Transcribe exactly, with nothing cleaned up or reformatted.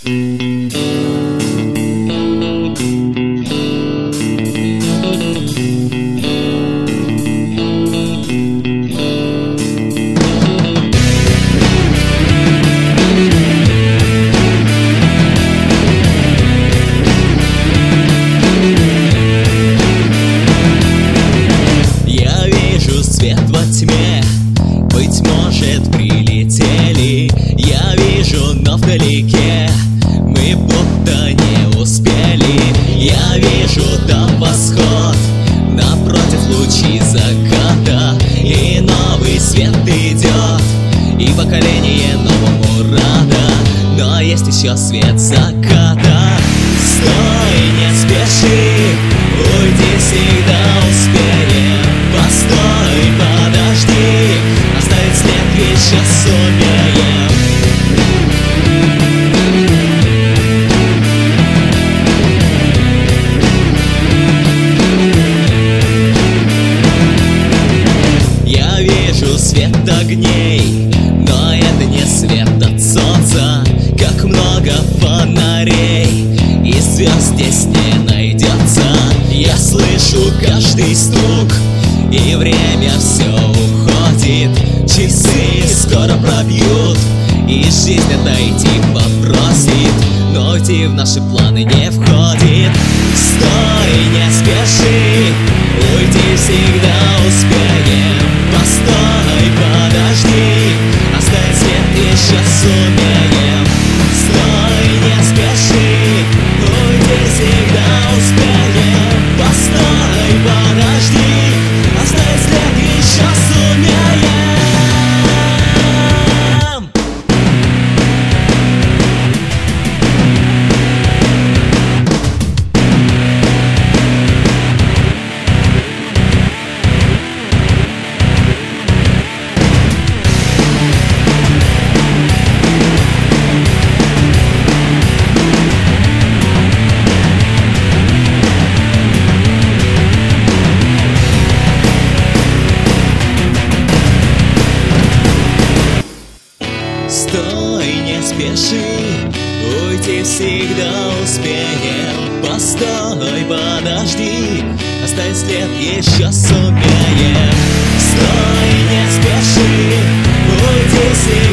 Свет во тьме, быть может, прилетели. Я вижу, но вдалеке мы будто не успели. Я вижу там восход, напротив лучи заката, и новый свет идет, и поколение новому рада. Но есть еще свет заката. Стой, не спеши, уйди, всегда успеем. Постой, подожди, оставить след еще сумеем. Я вижу свет огней, но это не свет от солнца. Как много фонарей, и звезд здесь не найдется. Я слышу каждый стук, и время все уходит. Часы скоро пробьют, и жизнь отойти попросит, но уйти в наши планы не входит. Стой, не спеши, уйди, всегда успеем. Постой, подожди, оставить след еще сумеем. Стой, не спеши, уйди, всегда успеем. Постой, подожди, оставить след еще сумеем. Стой, не спеши, уйти всегда успеем. Постой, подожди, оставить след еще сумеем. Стой, не спеши, уйти всегда